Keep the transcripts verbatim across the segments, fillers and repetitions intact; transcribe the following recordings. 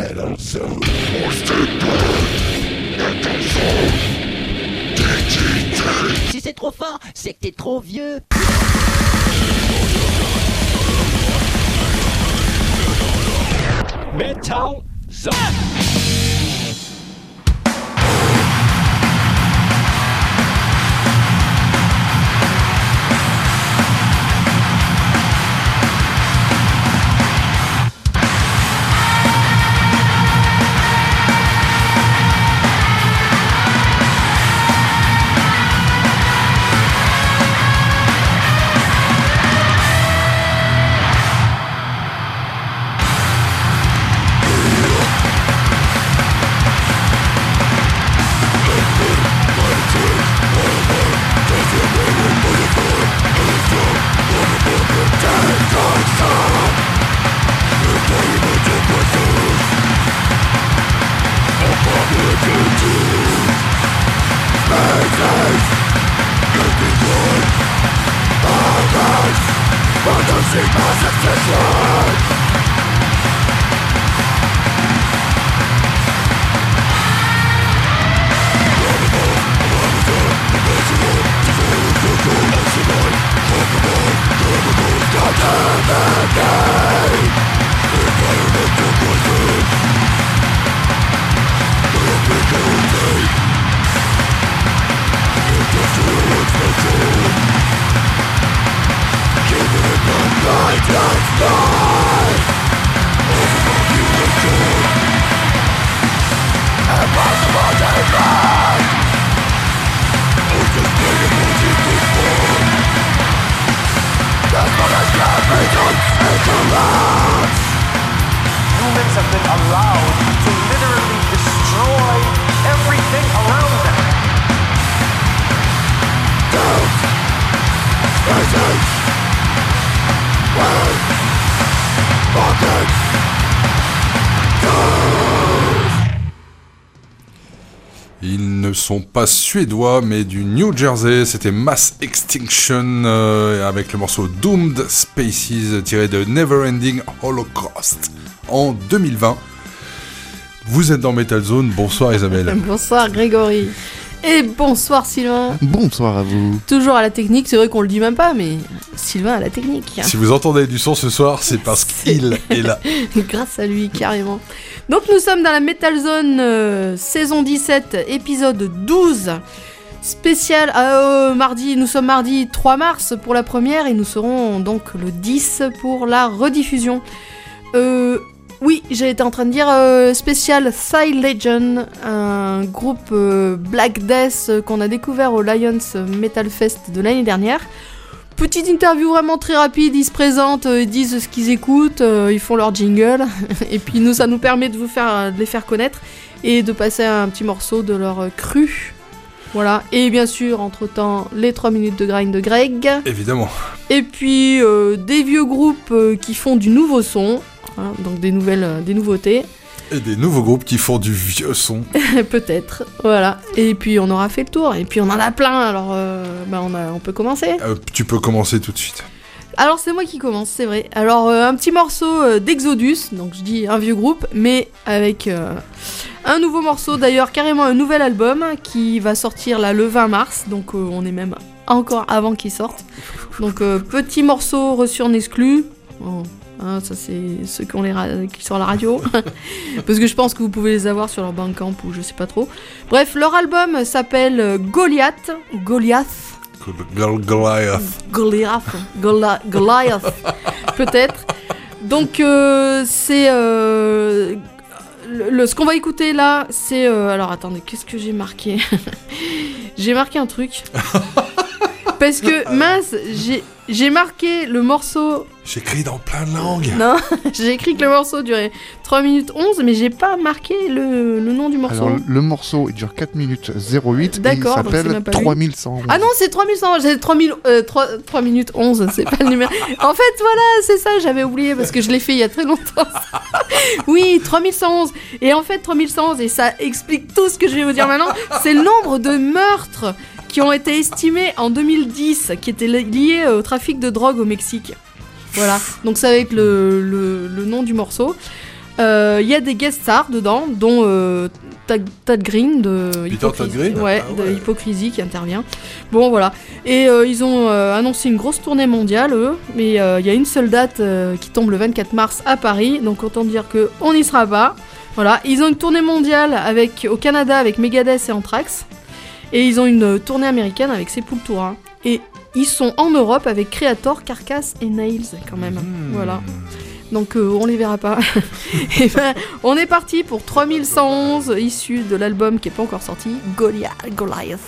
Metal Zone. Frosted Bird, Metal Zone. Si c'est trop fort, c'est que t'es trop vieux. Metal Zone. Humans have been allowed to literally destroy everything around them. Don't spaces when pockets Ils ne sont pas suédois, mais du New Jersey. C'était Mass Extinction euh, avec le morceau Doomed Spaces tiré de Neverending Holocaust en deux mille vingt. Vous êtes dans Metal Zone. Bonsoir Isabelle. Bonsoir Grégory. Et bonsoir Sylvain. Bonsoir à vous. Toujours à la technique, c'est vrai qu'on le dit même pas, mais Sylvain à la technique. Si vous entendez du son ce soir, c'est parce qu'il est là. Grâce à lui, carrément. Donc nous sommes dans la Metal Zone euh, saison dix-sept, épisode douze. Spécial, euh, mardi, nous sommes mardi trois mars pour la première et nous serons donc le dix pour la rediffusion. Euh... Oui, j'ai été en train de dire euh, spécial Psy Legion, un groupe euh, Black Death euh, qu'on a découvert au Lions Metal Fest de l'année dernière. Petite interview vraiment très rapide, ils se présentent, euh, ils disent ce qu'ils écoutent, euh, ils font leur jingle, et puis nous, ça nous permet de vous faire, de les faire connaître et de passer un petit morceau de leur euh, cru. Voilà, et bien sûr, entre-temps, les trois minutes de grind de Greg. Évidemment. Et puis, euh, des vieux groupes euh, qui font du nouveau son. Voilà, donc des nouvelles, euh, des nouveautés. Et des nouveaux groupes qui font du vieux son. Peut-être, voilà. Et puis on aura fait le tour, et puis on en a plein, alors euh, bah on, a, on peut commencer. Euh, tu peux commencer tout de suite. Alors c'est moi qui commence, c'est vrai. Alors euh, un petit morceau euh, d'Exodus, donc je dis un vieux groupe, mais avec euh, un nouveau morceau, d'ailleurs carrément un nouvel album, qui va sortir là le vingt mars, donc euh, on est même encore avant qu'il sorte. Donc euh, petit morceau reçu en exclu. Oh. Hein, ça c'est ceux qui, ont les ra- qui sont à la radio parce que je pense que vous pouvez les avoir sur leur Bandcamp ou je sais pas trop. Bref, leur album s'appelle Goliath Goliath Goliath Goliath Goliath Goliath peut-être. Donc euh, c'est euh, le, le, ce qu'on va écouter là, c'est euh, alors attendez, qu'est-ce que j'ai marqué? J'ai marqué un truc parce que mince, j'ai J'ai marqué le morceau... J'écris dans plein de langues. Non, j'ai écrit que le morceau durait trois minutes onze, mais j'ai pas marqué le, le nom du morceau. Alors, le morceau, il dure quatre minutes zéro huit. D'accord, et il s'appelle trois mille cent onze. Ah non, c'est trois mille cent onze, j'ai trois mille, euh, trois, trois minutes onze, c'est pas le numéro. En fait, voilà, c'est ça, j'avais oublié parce que je l'ai fait il y a très longtemps. Oui, trois mille cent onze. Et en fait, trois mille cent onze, et ça explique tout ce que je vais vous dire maintenant, c'est le nombre de meurtres qui ont été estimés en deux mille dix, qui étaient liés au trafic de drogue au Mexique. Voilà, donc ça va être le, le, le nom du morceau. Il euh, y a des guest stars dedans, dont euh, Tad, Tad Green de Hypocrisie. Tad Green ouais, ah, ouais. de Hypocrisie qui intervient. Bon voilà. Et euh, ils ont euh, annoncé une grosse tournée mondiale, eux. Mais il euh, y a une seule date euh, qui tombe le vingt-quatre mars à Paris. Donc autant dire qu'on n'y sera pas. Voilà. Ils ont une tournée mondiale avec, au Canada avec Megadeth et Anthrax. Et ils ont une tournée américaine avec Sepultura. Et ils sont en Europe avec Creator, Carcass et Nails quand même. Mmh. Voilà. Donc euh, on les verra pas. Et ben, on est parti pour trois mille cent onze, issu de l'album qui est pas encore sorti, Goliath. Goliath.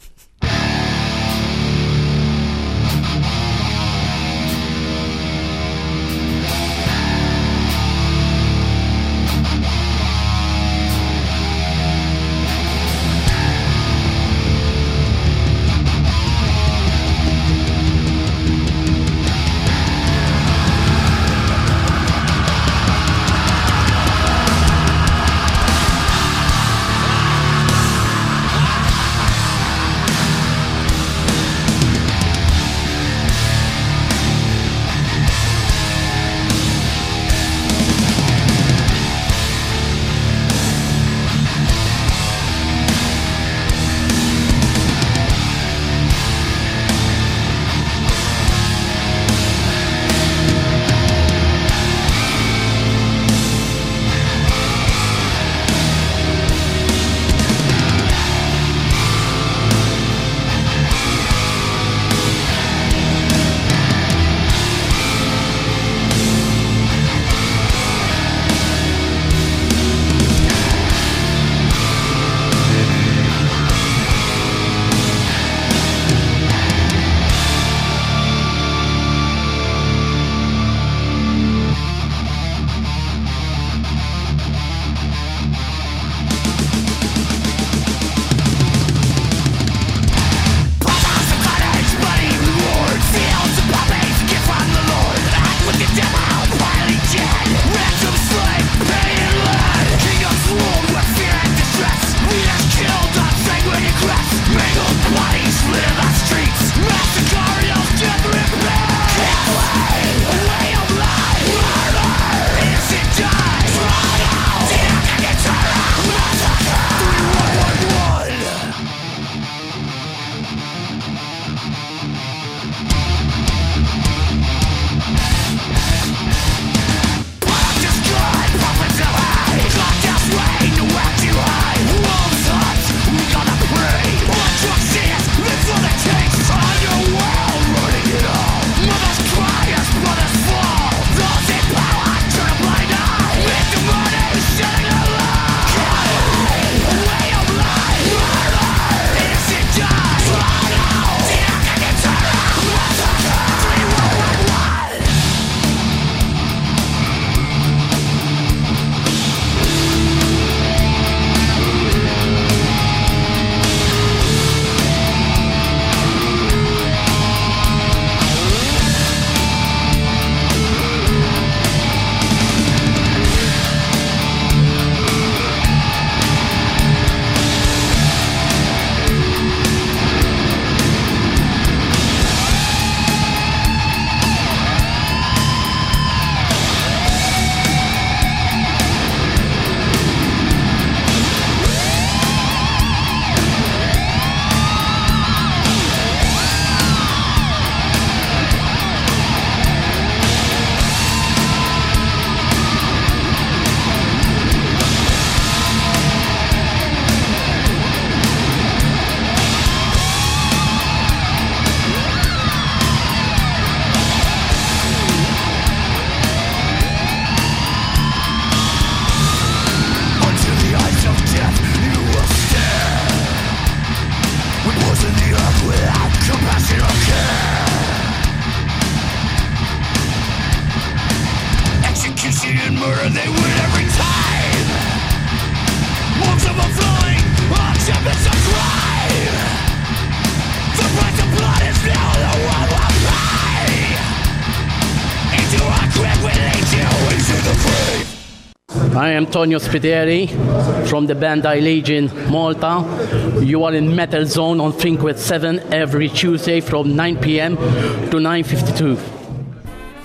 I am Tonio Spiteri from the Bandai Legion Malta. You are in Metal Zone on Thinkwith seven every Tuesday from nine p.m. to nine fifty-two.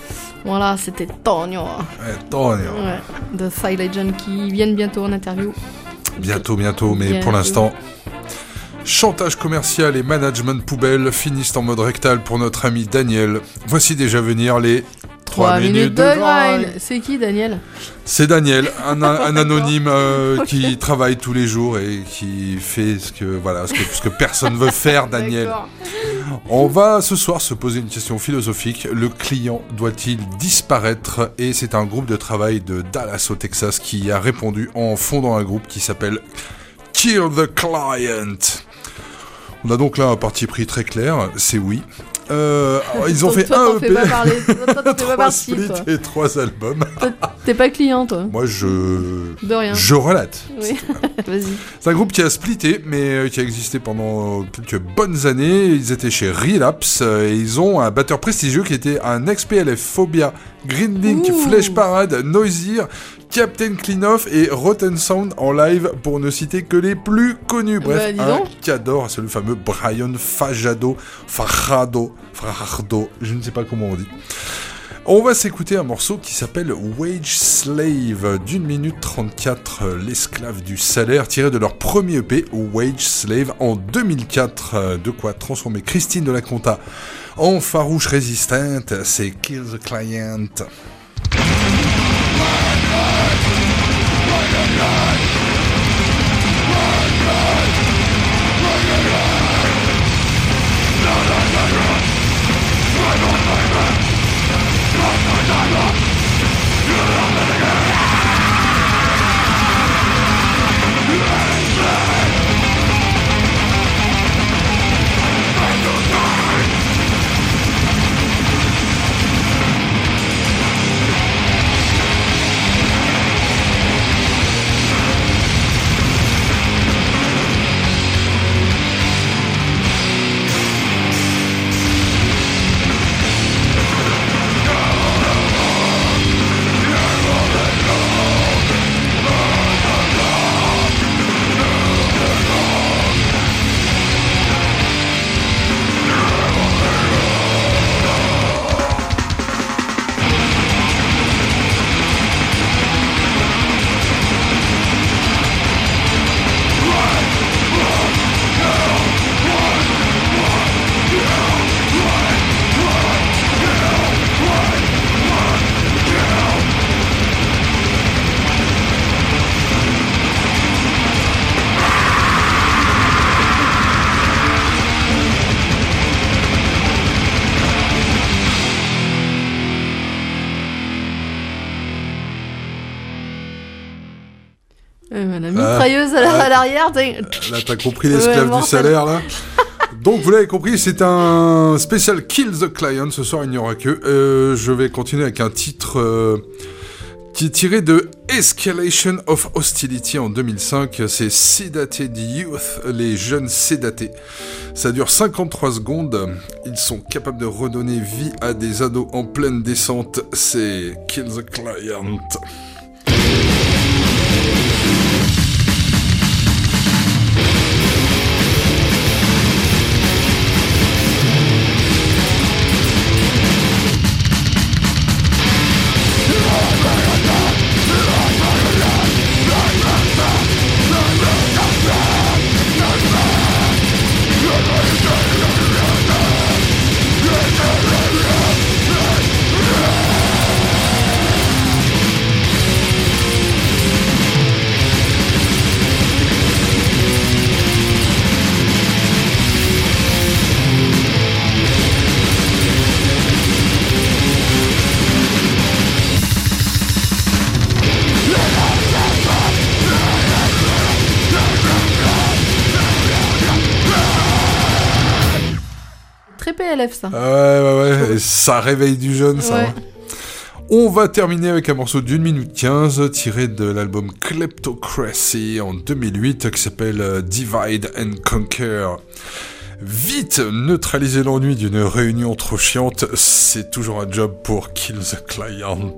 Voilà, c'était Tonio. Ouais, Tonio. Ouais, de Thigh Legend qui viennent bientôt en interview. Bientôt, bientôt, mais Bientôt. pour l'instant... Chantage commercial et management poubelle finissent en mode rectal pour notre ami Daniel. Voici déjà venir les trois minutes de grind. C'est qui, Daniel? C'est Daniel, un, un anonyme euh, okay. qui travaille tous les jours et qui fait ce que voilà ce que, ce que personne veut faire, Daniel. D'accord. On va ce soir se poser une question philosophique. Le client doit-il disparaître? Et c'est un groupe de travail de Dallas au Texas qui a répondu en fondant un groupe qui s'appelle Kill the Client. On a donc là un parti pris très clair, c'est oui. Euh, ils ont toi, fait toi, un E P, fais pas parler. Toi, toi, t'es pas trois parti, splits toi. et trois albums. Toi, t'es pas client, toi. Moi, je... De rien. Je relate. Oui, vas-y. C'est un groupe qui a splitté, mais qui a existé pendant quelques bonnes années. Ils étaient chez Relapse et ils ont un batteur prestigieux qui était un ex-P L F, Phobia, Green Link, Ouh. Flesh Parade, Noisier, Captain Cleanoff et Rotten Sound en live, pour ne citer que les plus connus. Bref, bah, un cador, c'est le fameux Brian Fajado, Fajardo, Fajardo, je ne sais pas comment on dit. On va s'écouter un morceau qui s'appelle Wage Slave, d'une minute trente-quatre, l'esclave du salaire, tiré de leur premier E P, Wage Slave, en deux mille quatre. De quoi transformer Christine de la Conta en farouche résistante, c'est Kill the Client. La mitrailleuse ah, à l'arrière. T'sais... Là, t'as compris l'esclave ouais, du salaire, là. Donc, vous l'avez compris, c'est un spécial Kill the Client. Ce soir, il n'y aura que. Euh, je vais continuer avec un titre euh, qui est tiré de Escalation of Hostility en deux mille cinq. C'est Sedated Youth, les jeunes sédatés. Ça dure cinquante-trois secondes. Ils sont capables de redonner vie à des ados en pleine descente. C'est Kill the Client. P L F ça. Ouais, ouais, ouais. Et ça réveille du jeune, ça. Ouais. Hein. On va terminer avec un morceau d'une minute quinze tiré de l'album Kleptocracy en deux mille huit qui s'appelle Divide and Conquer. Vite neutraliser l'ennui d'une réunion trop chiante, c'est toujours un job pour Kill the Client.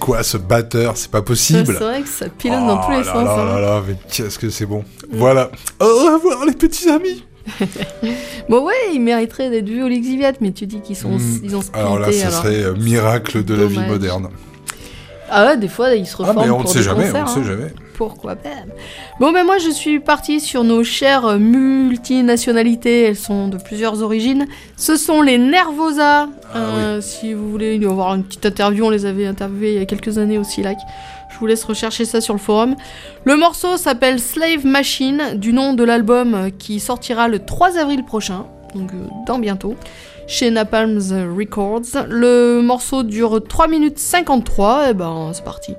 quoi ce batteur? C'est pas C'est possible. vrai que ça pilonne dans tous les là sens. là hein. là là, mais qu'est-ce que c'est bon. Voilà. Au revoir les petits amis. Bon ouais, ils mériteraient d'être vus au Lixiviat, mais tu dis qu'ils sont, Hmm. ils ont sprinté. Alors là, ça alors. serait euh, miracle de la vie Dommage. moderne. Ah ouais, des fois ils se Ah reforment mais on pour ne sait des jamais, on concerts, ne sait hein. jamais. Pourquoi pas. Bon ben moi je suis partie sur nos chères multinationalités, elles sont de plusieurs origines. Ce sont les Nervosa. Ah Euh, Si vous voulez avoir une petite interview, on les avait interviewés il y a quelques années au Silac. Je vous laisse rechercher ça sur le forum. Le morceau s'appelle Slave Machine, du nom de l'album qui sortira le trois avril prochain, donc euh, dans bientôt, chez Napalm's Records. Le morceau dure trois minutes cinquante-trois, et ben c'est parti.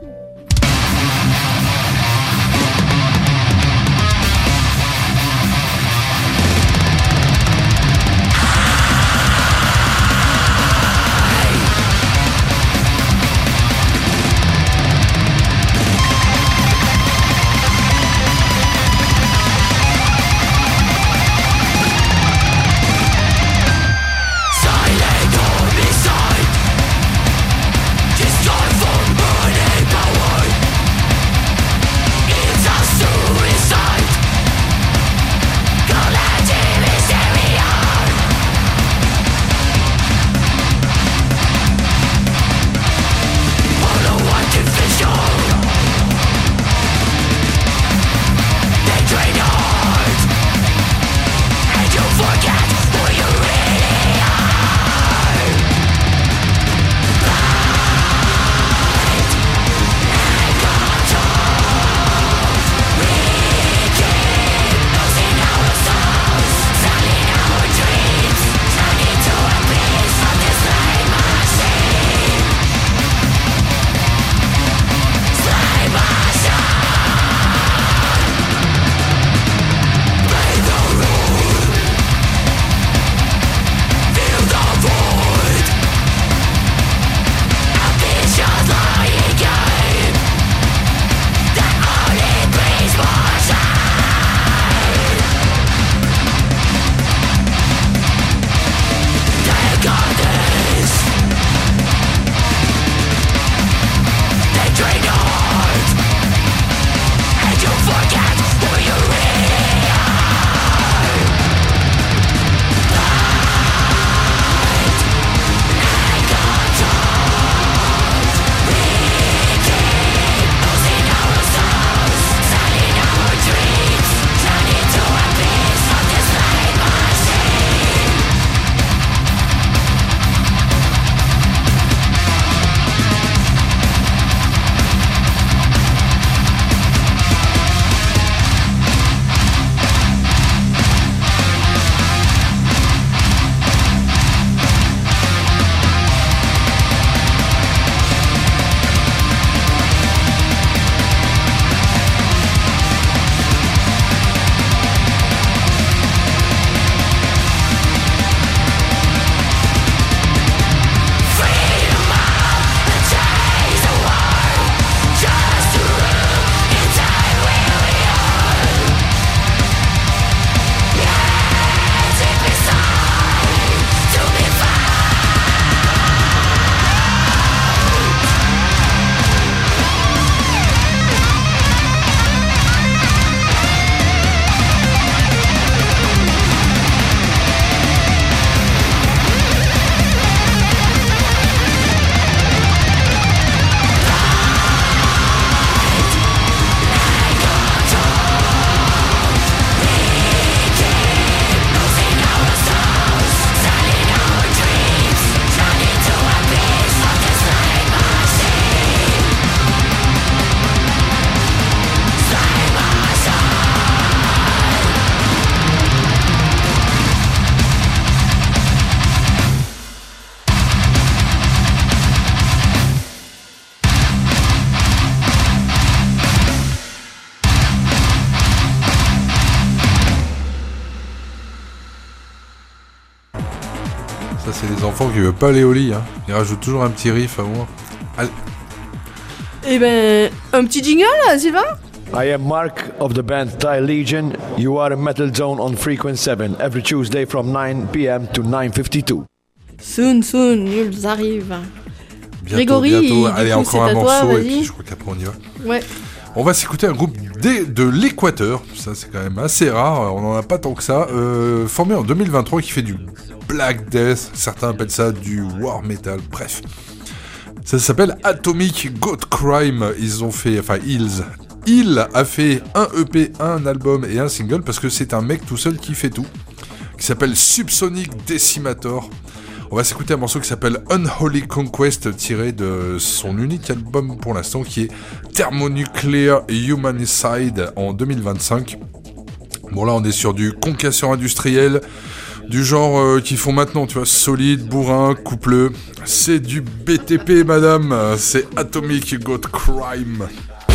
Ça, c'est les enfants qui veulent pas aller au lit. Hein. Ils rajoutent toujours un petit riff à moi. Allez. Eh ben, un petit jingle, Sylvain? I am Mark of the band Thai Legion. You are in Metal Zone on Frequency seven every Tuesday from nine p.m. to nine fifty-two. Soon, soon, ils arrivent. Bientôt, Grégory, bientôt. et du Allez, coup, encore c'est un à toi, morceau et vas-y. puis je crois qu'après on y va. Ouais. On va s'écouter un groupe de, de l'Équateur, ça c'est quand même assez rare, on n'en a pas tant que ça, euh, formé en deux mille vingt-trois qui fait du Black Death, certains appellent ça du War Metal, bref. Ça s'appelle Atomic Goat Crime, ils ont fait, enfin ils, il a fait un E P, un album et un single parce que c'est un mec tout seul qui fait tout, qui s'appelle Subsonic Decimator. On va s'écouter un morceau qui s'appelle Unholy Conquest, tiré de son unique album pour l'instant, qui est Thermonuclear Humanicide en deux mille vingt-cinq. Bon là on est sur du concasseur industriel, du genre euh, qu'ils font maintenant, tu vois, solide, bourrin, coupleux. C'est du B T P madame, c'est Atomic Goat Crime.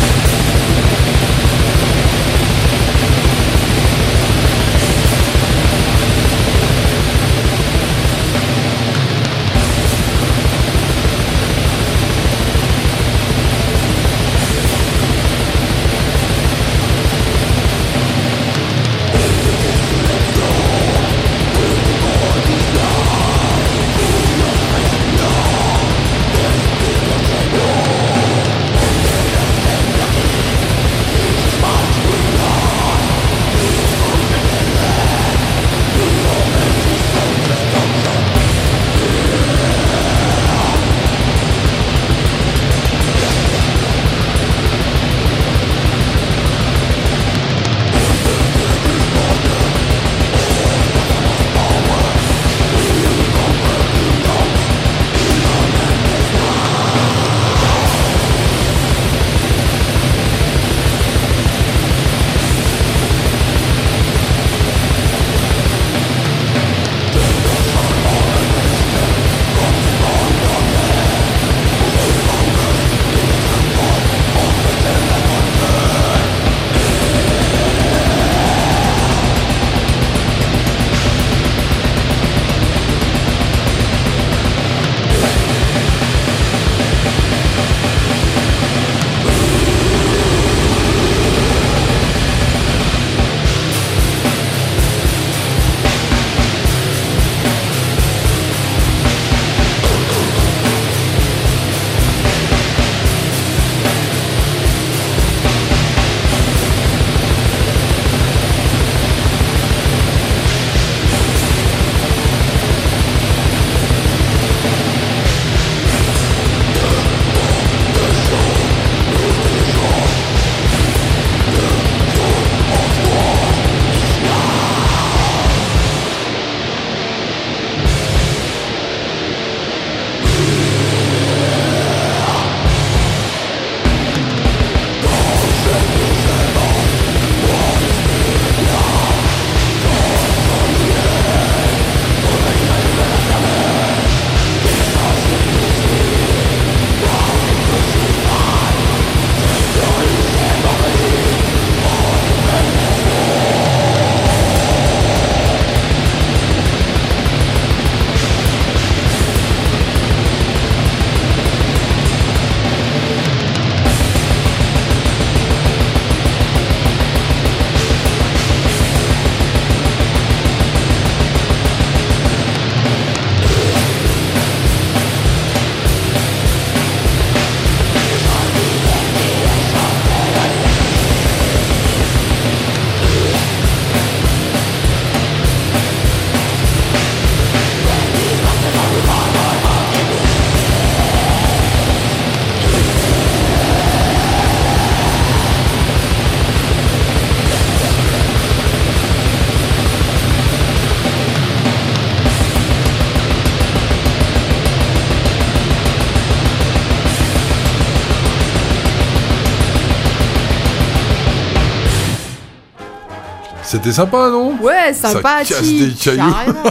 C'était sympa, non? Ouais, sympathique. Ça casse des cailloux. Carrément.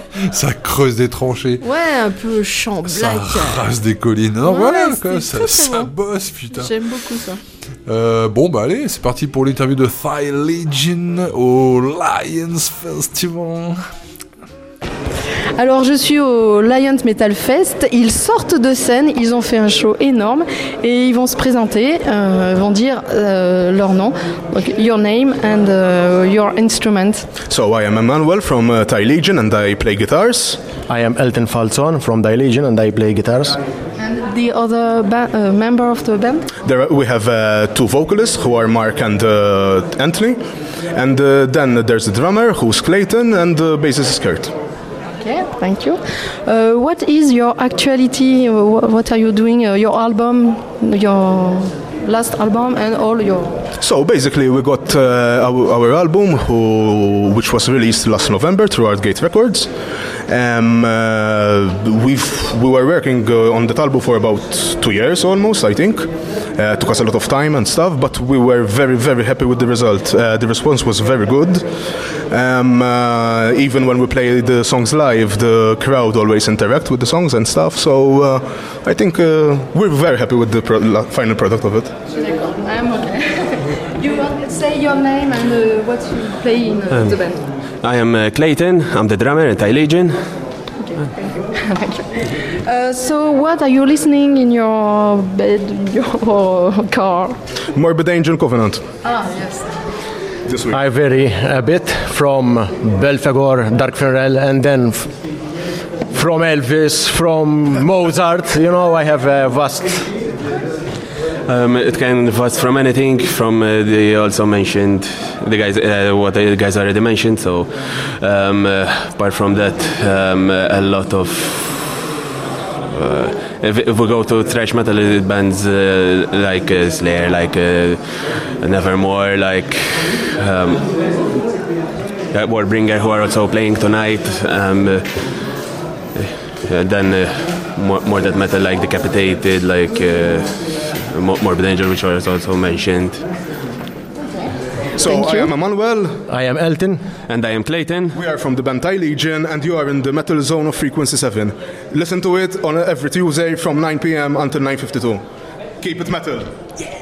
Ça creuse des tranchées. Ouais, un peu champ Ça black. rase des collines. Non, Ouais, voilà, c'était quoi, très, ça, très ça bon. bosse, putain. J'aime beaucoup ça. Euh, bon, bah allez, c'est parti pour l'interview de Thigh Legion au Lions Festival. Alors je suis au Lions Metal Fest, ils sortent de scène, ils ont fait un show énorme et ils vont se présenter, euh, vont dire euh, leur nom, donc your name and uh, your instrument. So I am Emmanuel from uh, Thigh Legion and I play guitars. I am Elton Falzon from Thigh Legion and I play guitars. And the other ba- uh, member of the band? There are, we have uh, two vocalists who are Mark and uh, Anthony, and uh, then there's a drummer who's Clayton, and the bassist is Kurt. Okay, thank you. Uh, what is your actuality? Uh, wh- what are you doing? Uh, your album, your last album, and all your. So basically, we got uh, our, our album, who, which was released last November through Artgate Records. Um, uh, we've we were working uh, on that album for about two years almost, I think. Uh, took us a lot of time and stuff, but we were very, very happy with the result. Uh, the response was very good. Um, uh, even when we play the songs live, the crowd always interact with the songs and stuff. So uh, I think uh, we're very happy with the pro- final product of it. I'm okay. You want to say your name and uh, what you play in uh, Um, the band? I am uh, Clayton. I'm the drummer in Thai Legion. Thank you. Uh, so, what are you listening in your bed, your car? Morbid Angel Covenant. Ah, yes. This week. I vary a bit from Belphegor, Dark Funeral, and then f- from Elvis, from Mozart. You know, I have a vast. Um, it can vast from anything. From uh, they also mentioned the guys, uh, what the guys already mentioned. So, um, uh, apart from that, um, a lot of. Uh, if, if we go to thrash metal bands uh, like uh, Slayer, like uh, Nevermore, like um, uh, Warbringer, who are also playing tonight, um, uh, uh, then uh, more, more that metal like Decapitated, like uh, Morbid Angel, which was also mentioned. So I am Emmanuel. I am Elton. And I am Clayton. We are from the band Thai Legion, and you are in the metal zone of Frequency seven. Listen to it on every Tuesday from nine p.m. until nine fifty-two. Keep it metal. Yeah.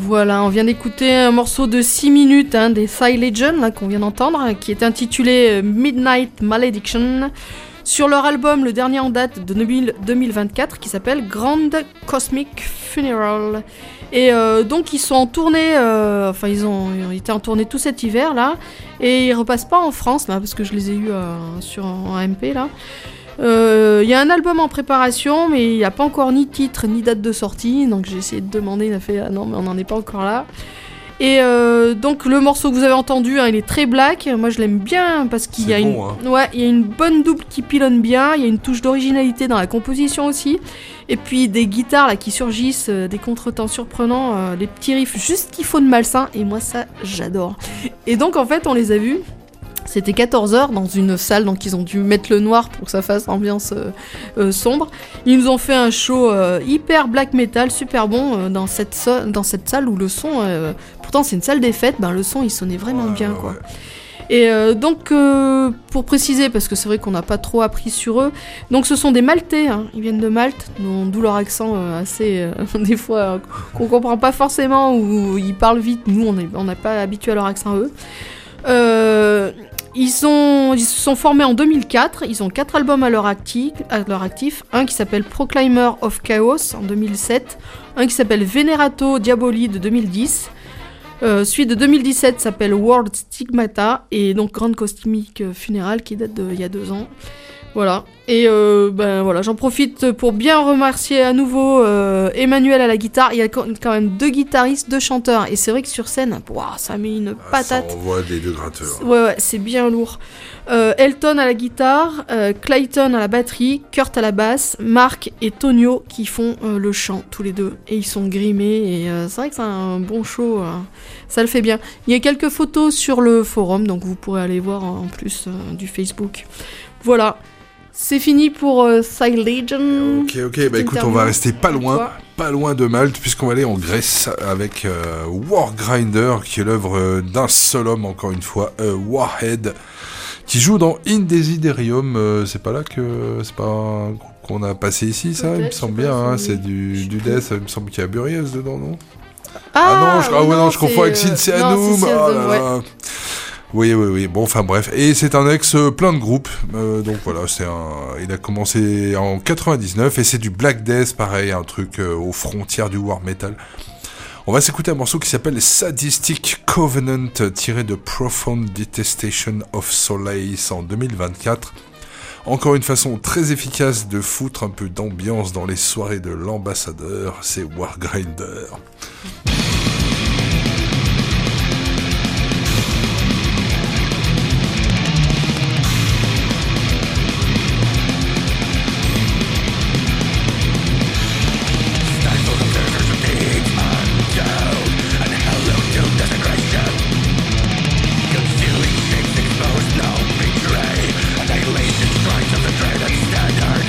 Voilà, on vient d'écouter un morceau de six minutes hein, des Psy Legion là, qu'on vient d'entendre, qui est intitulé Midnight Malediction, sur leur album, le dernier en date de deux mille vingt-quatre, qui s'appelle Grand Cosmic Funeral. Et euh, donc ils sont en tournée, euh, enfin ils ont, ils ont été en tournée tout cet hiver là, et ils repassent pas en France là, parce que je les ai eus euh, sur en M P là. Il euh, y a un album en préparation, mais il n'y a pas encore ni titre ni date de sortie, donc j'ai essayé de demander, il a fait ah non mais on n'en est pas encore là. Et euh, donc le morceau que vous avez entendu, hein, il est très black, moi je l'aime bien parce qu'il y a, bon, une... hein. ouais, il y a une bonne double qui pilonne bien, il y a une touche d'originalité dans la composition aussi, et puis des guitares là, qui surgissent, euh, des contretemps surprenants, euh, des petits riffs juste qu'il faut de malsain, et moi ça j'adore. Et donc en fait on les a vus. C'était quatorze heures dans une salle, donc ils ont dû mettre le noir pour que ça fasse ambiance euh, euh, sombre. Ils nous ont fait un show euh, hyper black metal, super bon, euh, dans, cette so- dans cette salle où le son... Euh, pourtant c'est une salle des fêtes, ben, le son il sonnait vraiment ouais, bien ouais, quoi. Ouais. Et euh, donc, euh, pour préciser, parce que c'est vrai qu'on n'a pas trop appris sur eux, donc ce sont des Maltais, hein, ils viennent de Malte, d'où leur accent euh, assez, euh, des fois, euh, qu'on comprend pas forcément, ou ils parlent vite, nous on n'est pas habitués à leur accent eux. Euh... Ils, sont, ils se sont formés en deux mille quatre, ils ont quatre albums à leur, actif, à leur actif, un qui s'appelle Proclaimer of Chaos en deux mille sept, un qui s'appelle Venerato Diaboli de deux mille dix, euh, celui de deux mille dix-sept s'appelle World Stigmata, et donc Grande Cosmic Funeral qui date d'il y a deux ans. Voilà, et euh, ben voilà, j'en profite pour bien remercier à nouveau euh, Emmanuel à la guitare. Il y a quand même deux guitaristes, deux chanteurs, et c'est vrai que sur scène, wow, ça met une Ah, patate. ça envoie des deux gratteurs. Ouais, ouais, c'est bien lourd. Euh, Elton à la guitare, euh, Clayton à la batterie, Kurt à la basse, Marc et Tonio qui font euh, le chant, tous les deux. Et ils sont grimés, et euh, c'est vrai que c'est un bon show, euh, ça le fait bien. Il y a quelques photos sur le forum, donc vous pourrez aller voir en plus euh, du Facebook. Voilà. C'est fini pour euh, Psy Legion. Ok, ok, bah écoute, on va rester pas loin, pas loin de Malte, puisqu'on va aller en Grèce avec euh, Wargrinder, qui est l'œuvre euh, d'un seul homme, encore une fois, euh, Warhead, qui joue dans Indesiderium. Euh, c'est pas là que. C'est pas un groupe qu'on a passé ici, ça? Il me semble bien, hein, c'est du, du death, il me semble qu'il y a Burials dedans, non? Ah, ah non, je, ah ouais, non, non je confonds avec Sid Seanum. Oh là là. Ouais. Oui, oui, oui. Bon, enfin bref. Et c'est un ex euh, plein de groupes. Euh, donc voilà, c'est un. Il a commencé en quatre-vingt-dix-neuf et c'est du Black Death, pareil, un truc euh, aux frontières du war metal. On va s'écouter un morceau qui s'appelle Sadistic Covenant, tiré de Profound Detestation of Solace en deux mille vingt-quatre. Encore une façon très efficace de foutre un peu d'ambiance dans les soirées de l'ambassadeur, c'est Wargrinder.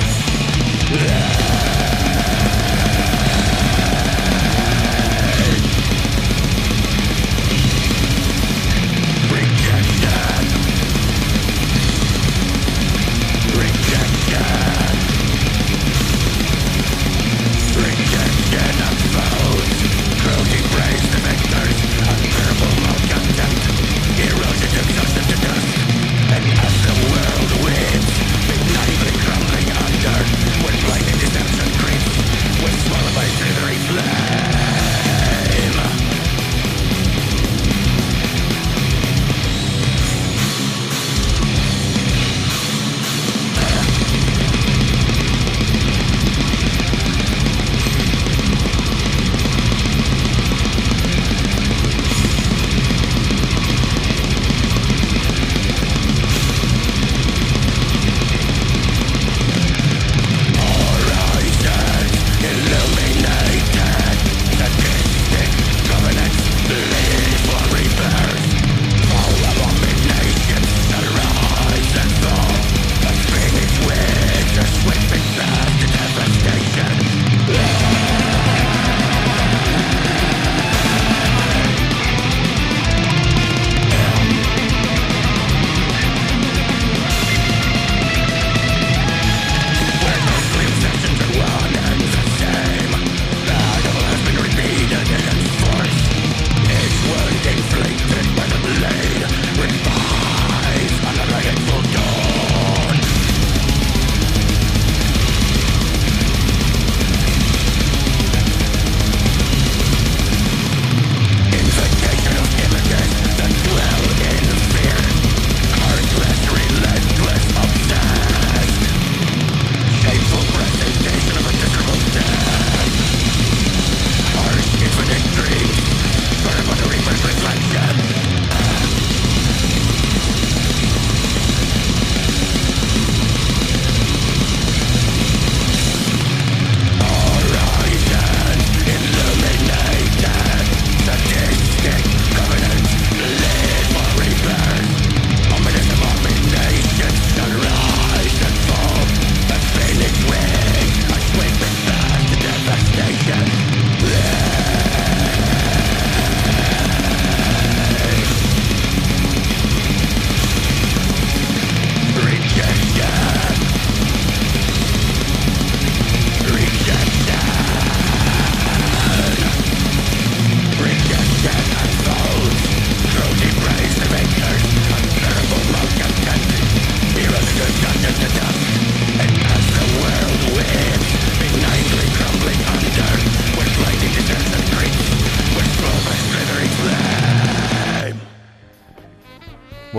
Yeah.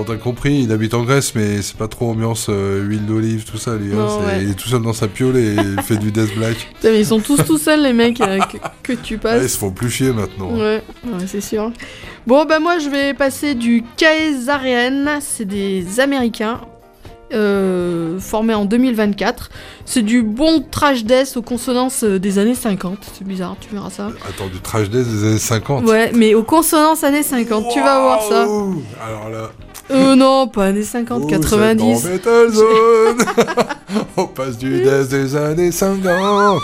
Bon, t'as compris, il habite en Grèce, mais c'est pas trop ambiance euh, huile d'olive, tout ça, lui. Hein, Non, ouais. Il est tout seul dans sa piole et il fait du death black. Putain, mais ils sont tous tout seuls, les mecs, euh, que, que tu passes. Ah, ils se font plus chier maintenant. Ouais, ouais, c'est sûr. Bon, bah moi, je vais passer du Kaesarian. C'est des Américains. Euh, formé en deux mille vingt-quatre. C'est du bon trash death aux consonances euh, des années cinquante. C'est bizarre, tu verras ça. Attends, du trash death des années cinquante. Ouais, mais aux consonances années cinquante, tu vas voir ça. Alors là... Euh non, pas années cinquante, Oh, quatre-vingt-dix. c'est dans Metal Zone. On passe du death des années cinquante.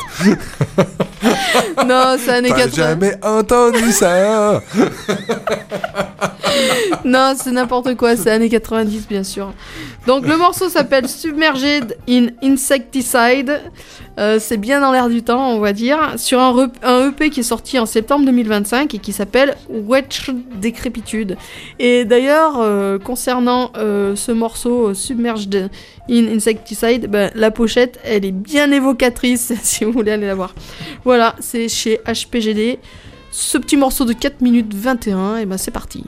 Non, c'est années T'as quatre-vingts. jamais entendu ça. Non, c'est n'importe quoi, c'est années quatre-vingt-dix bien sûr. Donc le morceau s'appelle Submerged in Insecticide. Euh, c'est bien dans l'air du temps, on va dire. Sur un, rep- un E P qui est sorti en septembre deux mille vingt-cinq et qui s'appelle Wretched Decrépitude. Et d'ailleurs, euh, concernant euh, ce morceau Submerged in Insecticide, ben, la pochette, elle est bien évocatrice si vous voulez aller la voir. Voilà, c'est chez H P G D. Ce petit morceau de quatre minutes vingt et un, et ben c'est parti.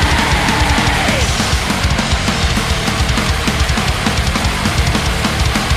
We'll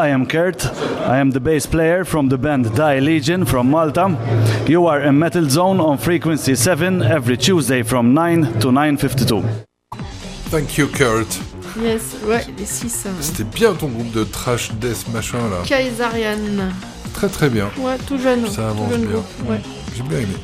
I am Kurt. I am the bass player from the band Die Legion from Malta. You are in Metal Zone on frequency seven every Tuesday from nine to nine fifty-two. Thank you, Kurt. Yes, ouais, les six. Euh... C'était bien ton groupe de trash death machin là. Kaisarian. Très très bien. Ouais, tout jeune. Ça avance tout jeune bien. Groupe, ouais. J'ai bien aimé.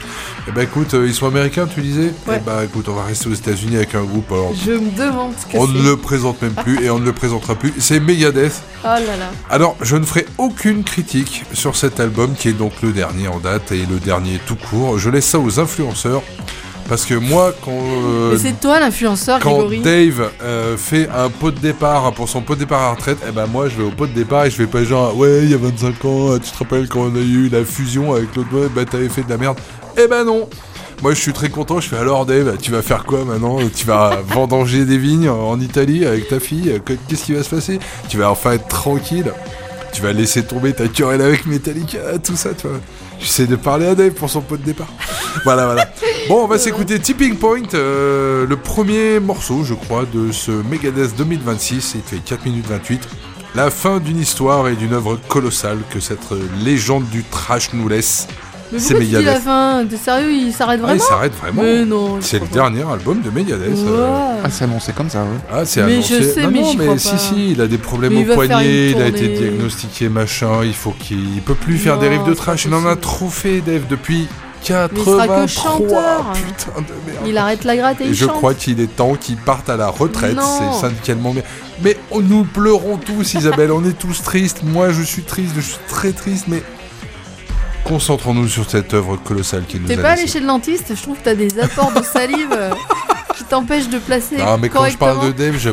Eh ben écoute, euh, ils sont américains, tu disais. Ouais. Eh ben écoute, on va rester aux États-Unis avec un groupe. Alors, je me demande ce que on c'est. ne le présente même plus et on ne le présentera plus. C'est Megadeth. Oh là là. Alors, je ne ferai aucune critique sur cet album qui est donc le dernier en date et le dernier tout court. Je laisse ça aux influenceurs. Parce que moi, quand... Euh, Mais c'est toi l'influenceur, quand Grégory. Dave euh, fait un pot de départ pour son pot de départ à la retraite, eh ben moi je vais au pot de départ et je vais pas genre ouais il y a vingt-cinq ans, tu te rappelles quand on a eu la fusion avec l'autre boy, bah t'avais fait de la merde. Eh ben non. Moi je suis très content, je fais alors Dave, tu vas faire quoi maintenant? Tu vas vendanger des vignes en Italie avec ta fille, qu'est-ce qui va se passer? Tu vas enfin être tranquille, tu vas laisser tomber ta querelle avec Metallica, tout ça, tu vois. J'essaie de parler à Dave pour son pot de départ. Voilà, voilà. Bon, on va s'écouter Tipping Point, euh, le premier morceau, je crois, de ce Megadeth deux mille vingt-six. Il fait quatre minutes vingt-huit. La fin d'une histoire et d'une œuvre colossale que cette légende du trash nous laisse. Mais pourquoi tu dis la fin? T'es sérieux, il s'arrête vraiment? Ah, il s'arrête vraiment. Mais non. C'est le dernier album de Megadeth. Ouais. Euh... Ah, c'est annoncé comme ça, ouais. Ah, c'est mais annoncé. je sais, non, mais non, j'y mais crois si, pas. si, il a des problèmes Mais au il va faire poignet, une il a été tournée. diagnostiqué, machin, il faut qu'il il peut plus faire Non, des riffs de c'est trash. pas Il en a possible. trop fait, Dave, depuis Mais il sera quatre-vingt-trois. que chanteur. Putain de merde. Il arrête la gratte et, Et il je chante. crois qu'il est temps qu'il parte à la retraite, Non. c'est syndicalement bien. Mais oh, nous pleurons tous, Isabelle, on est tous tristes. Moi, je suis triste, je suis très triste, mais concentrons-nous sur cette œuvre colossale qui nous T'es a pas allé laissé. chez le dentiste? Je trouve que t'as des apports de salive euh, qui t'empêchent de placer Non, mais quand je correctement. parle de Dave, je...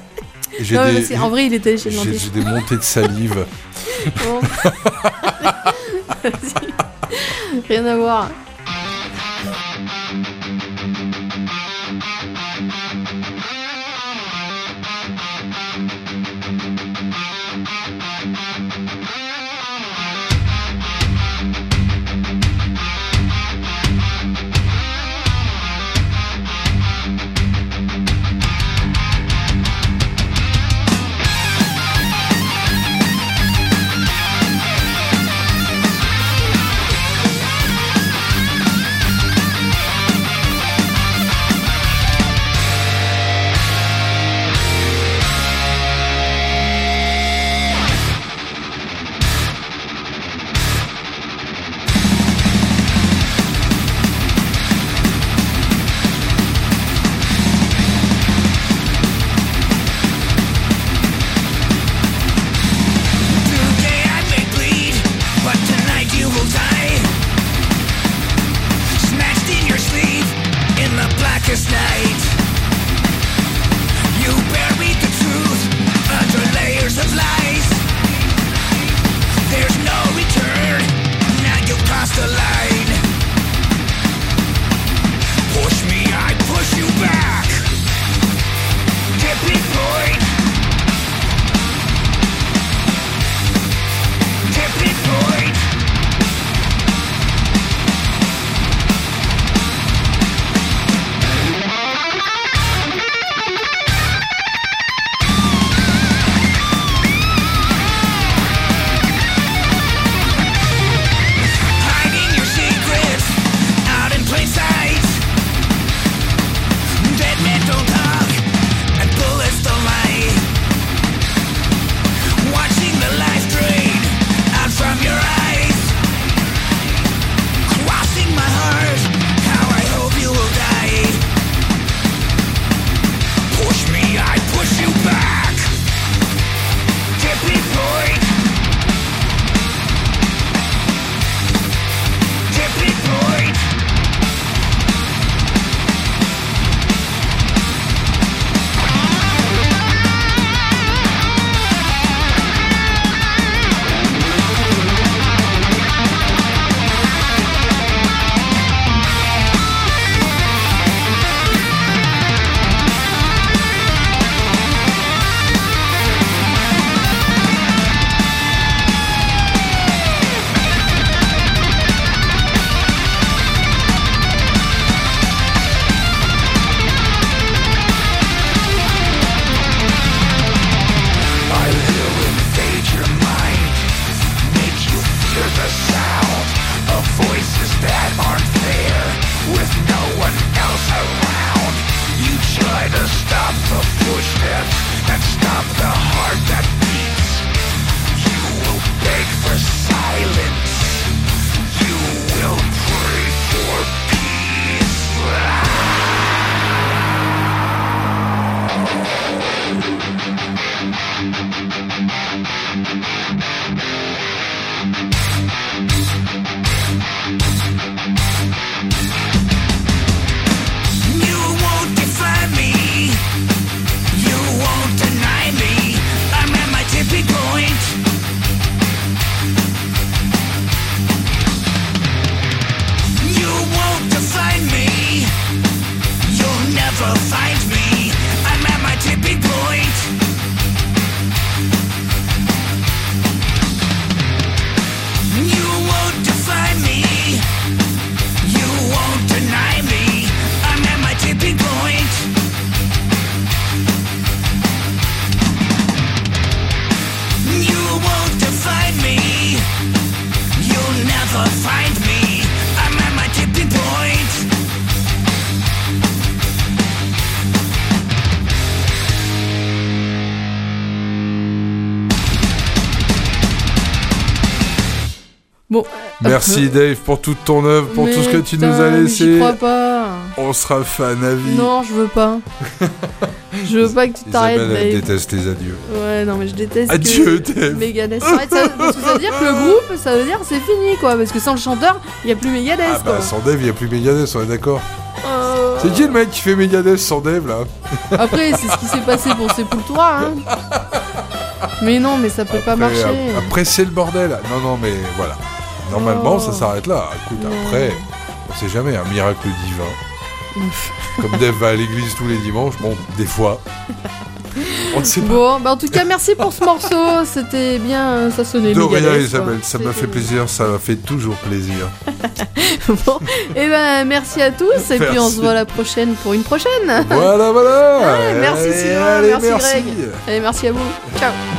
j'ai Non, mais des... parce qu'en vrai, il était allé chez le j'ai- dentiste. j'ai des montées de salive. Bon. Vas-y. Rien à voir. Thank Bon. Merci Dave pour toute ton œuvre, pour mais tout ce que tu putain, nous as laissé. J'y crois pas. On sera fan à vie. Non, je veux pas. Je veux pas que tu t'arrêtes, Isabelle, Dave. elle déteste les adieux. Ouais, non, mais je déteste. Adieu, que Dave. Megadeth s'arrête. Ça, parce que ça veut dire que le groupe, ça veut dire que c'est fini, quoi. Parce que sans le chanteur, il y a plus Megadeth, Ah quoi. bah sans Dave, il n'y a plus Megadeth, on est d'accord. Euh... C'est qui le mec qui fait Megadeth sans Dave là? Après, c'est ce qui s'est passé pour Sepultura, hein. Mais non, mais ça peut pas Après, marcher. euh, après c'est le bordel. Non, non, mais voilà. Normalement, Oh. ça s'arrête là. Écoute, Non. après, on sait jamais, un miracle divin. Comme Dave va à l'église tous les dimanches, bon, des fois. On ne sait pas. Bon, bah en tout cas, merci pour ce morceau. C'était bien, ça sonnait De Megadeth, rien, quoi. Isabelle, ça m'a fait plaisir, ça m'a fait toujours plaisir. Bon, et ben merci à tous, et puis on Merci. se voit la prochaine pour une prochaine. Voilà, voilà. Ouais, merci Allez, Sylvain, allez, merci, merci. Greg. Allez, merci à vous. Ciao.